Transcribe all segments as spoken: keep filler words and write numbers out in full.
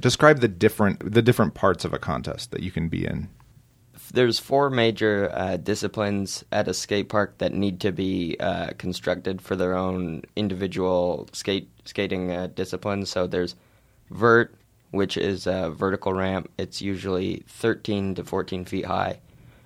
Describe the different the different parts of a contest that you can be in. There's four major uh, disciplines at a skate park that need to be uh, constructed for their own individual skate skating uh, disciplines. So there's vert, which is a vertical ramp. It's usually thirteen to fourteen feet high,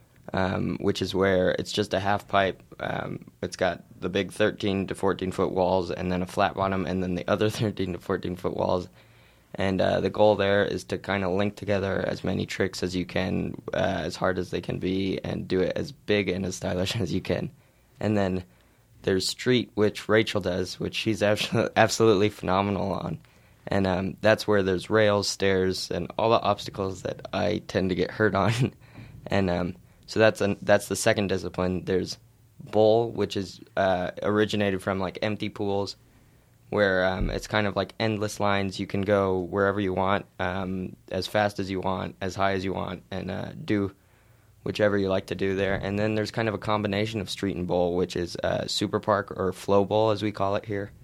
um, which is where it's just a half pipe. Um, it's got the big thirteen to fourteen foot walls and then a flat bottom and then the other thirteen to fourteen foot walls. And uh, the goal there is to kind of link together as many tricks as you can, uh, as hard as they can be, and do it as big and as stylish as you can. And then there's street, which Rachel does, which she's absolutely phenomenal on. And um, that's where there's rails, stairs, and all the obstacles that I tend to get hurt on. and um, so that's a, that's the second discipline. There's bowl, which is uh, originated from like empty pools, where um, it's kind of like endless lines. You can go wherever you want, um, as fast as you want, as high as you want, and uh, do whichever you like to do there. And then there's kind of a combination of street and bowl, which is uh, super park or flow bowl, as we call it here.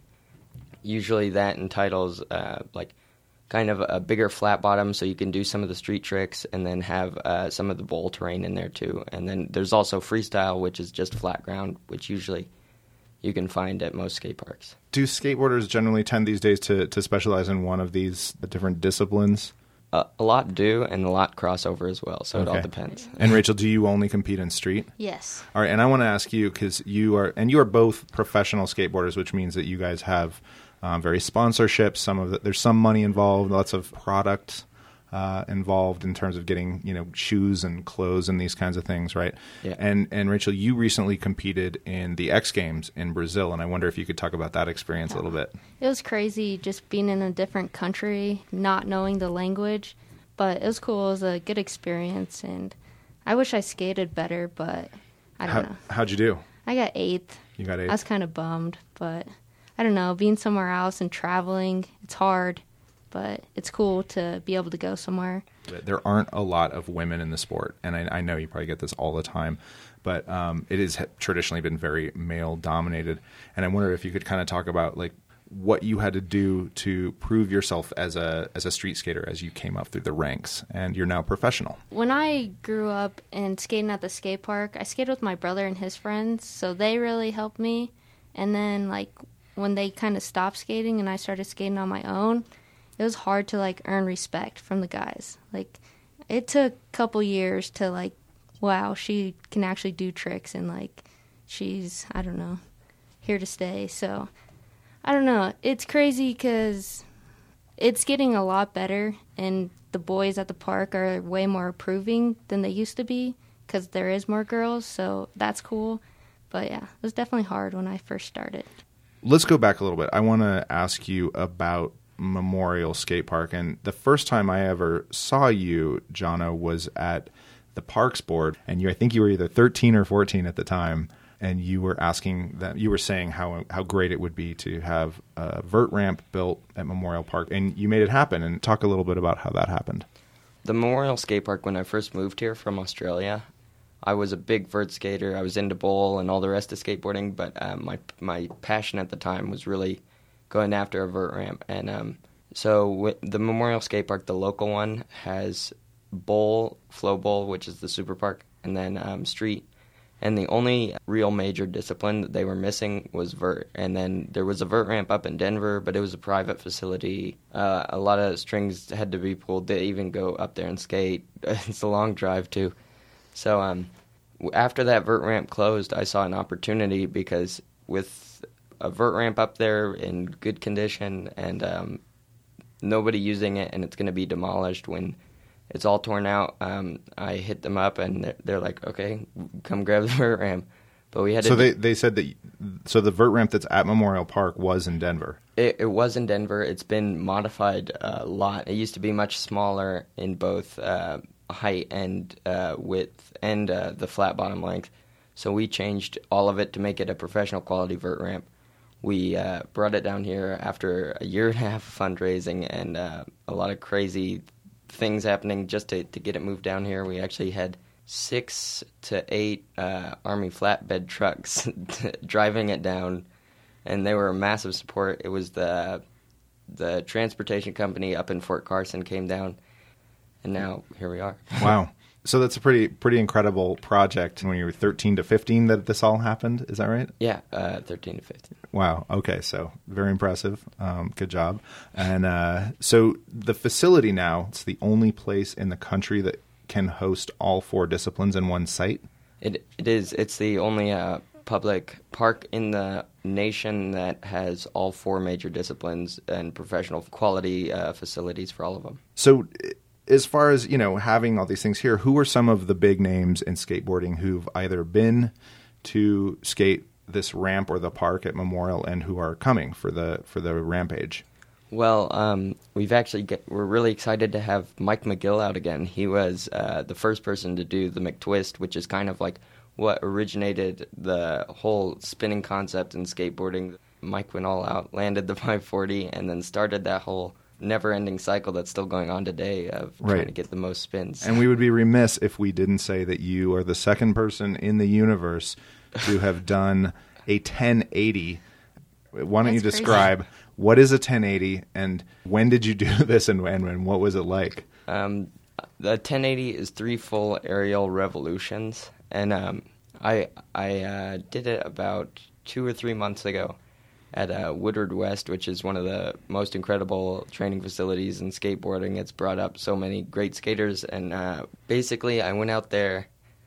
Usually that entitles uh, like kind of a bigger flat bottom, so you can do some of the street tricks and then have uh, some of the bowl terrain in there too. And then there's also freestyle, which is just flat ground, which usually you can find at most skate parks. Do skateboarders generally tend these days to, to specialize in one of these different disciplines? Uh, a lot do, and a lot crossover as well, so okay. It all depends. And Rachel, do you only compete in street? Yes. All right, and I want to ask you, because you are, and you are both professional skateboarders, which means that you guys have um, various sponsorships. Some of the, there's some money involved, lots of product uh, involved in terms of getting, you know, shoes and clothes and these kinds of things, right? Yeah. And and Rachel, you recently competed in the X Games in Brazil, and I wonder if you could talk about that experience a little bit. It was crazy just being in a different country, not knowing the language, but it was cool. It was a good experience, and I wish I skated better, but I don't How, know. How'd you do? I got eighth. You got eighth? I was kind of bummed, but I don't know. Being somewhere else and traveling, it's hard, but it's cool to be able to go somewhere. There aren't a lot of women in the sport, and I, I know you probably get this all the time, but um, it has traditionally been very male-dominated, and I wonder if you could kind of talk about like what you had to do to prove yourself as a as a street skater as you came up through the ranks, and you're now professional. When I grew up and skating at the skate park, I skated with my brother and his friends, so they really helped me. And then, like, when they kind of stopped skating and I started skating on my own, it was hard to, like, earn respect from the guys. Like, it took a couple years to, like, wow, she can actually do tricks, and, like, she's, I don't know, here to stay. So I don't know. It's crazy because it's getting a lot better, and the boys at the park are way more approving than they used to be because there is more girls, so that's cool. But, yeah, it was definitely hard when I first started. Let's go back a little bit. I want to ask you about Memorial Skate Park. And the first time I ever saw you, Jono, was at the Parks Board, and you, I think you were either thirteen or fourteen at the time. And you were asking that you were saying how how great it would be to have a vert ramp built at Memorial Park, and you made it happen. And talk a little bit about how that happened. The Memorial Skate Park, when I first moved here from Australia, I was a big vert skater. I was into bowl and all the rest of skateboarding, but uh, my my passion at the time was really going after a vert ramp. And um, so w- the Memorial Skate Park, the local one, has bowl, flow bowl, which is the super park, and then um, street. And the only real major discipline that they were missing was vert. And then there was a vert ramp up in Denver, but it was a private facility. Uh, a lot of strings had to be pulled to even go up there and skate. It's a long drive, too. So um, after that vert ramp closed, I saw an opportunity because with a vert ramp up there in good condition and um, nobody using it, and it's going to be demolished when it's all torn out. Um, I hit them up, and they're, they're like, "Okay, come grab the vert ramp." But we had so to. they they said that so the vert ramp that's at Memorial Park was in Denver. It, it was in Denver. It's been modified a lot. It used to be much smaller in both uh, height and uh, width and uh, the flat bottom length. So we changed all of it to make it a professional quality vert ramp. We uh, brought it down here after a year and a half of fundraising and uh, a lot of crazy things happening just to, to get it moved down here. We actually had six to eight uh, Army flatbed trucks driving it down, and they were a massive support. It was the the transportation company up in Fort Carson came down, and now here we are. Wow. So that's a pretty pretty incredible project when you were thirteen to fifteen that this all happened. Is that right? Yeah, uh, thirteen to fifteen. Wow. Okay. So very impressive. Um, good job. And uh, so the facility now, it's the only place in the country that can host all four disciplines in one site. It It is. It's the only uh, public park in the nation that has all four major disciplines and professional quality uh, facilities for all of them. So as far as, you know, having all these things here, who are some of the big names in skateboarding who've either been to skate this ramp or the park at Memorial and who are coming for the for the Rampage? Well, um, we've actually get, we're really excited to have Mike McGill out again. He was uh, the first person to do the McTwist, which is kind of like what originated the whole spinning concept in skateboarding. Mike went all out, landed the five forty, and then started that whole never-ending cycle that's still going on today of Right. trying to get the most spins. And we would be remiss if we didn't say that you are the second person in the universe to have done a ten eighty. Why don't That's you crazy. describe what is a ten eighty and when did you do this and when and what was it like? Um, the ten eighty is three full aerial revolutions, and um, I I uh, did it about two or three months ago at uh, Woodward West, which is one of the most incredible training facilities in skateboarding. It's brought up so many great skaters, and uh, basically I went out there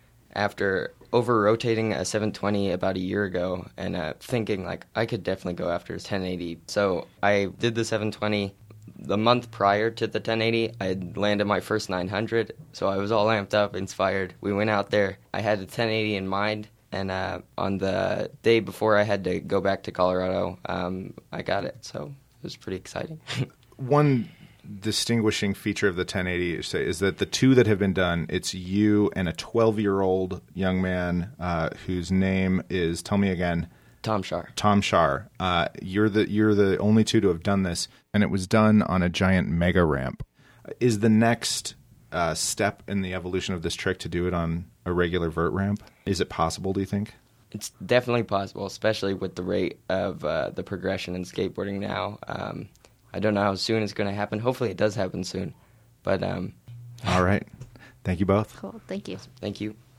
after over-rotating a seven twenty about a year ago and uh, thinking, like, I could definitely go after a ten eighty. So I did the seven twenty. The month prior to the ten eighty, I had landed my first nine hundred, so I was all amped up, inspired. We went out there. I had the ten eighty in mind, and uh, on the day before I had to go back to Colorado, um, I got it, so it was pretty exciting. One distinguishing feature of the ten eighty is is that the two that have been done, it's you and a twelve-year-old young man uh, whose name is, tell me again, Tom Shar. Tom Shar. Uh, you're the you're the only two to have done this, and it was done on a giant mega ramp. Is the next uh, step in the evolution of this trick to do it on a regular vert ramp? Is it possible, do you think? It's definitely possible, especially with the rate of uh, the progression in skateboarding now. Um, I don't know how soon it's going to happen. Hopefully it does happen soon. But um, All right. Thank you both. Cool. Thank you. thank you.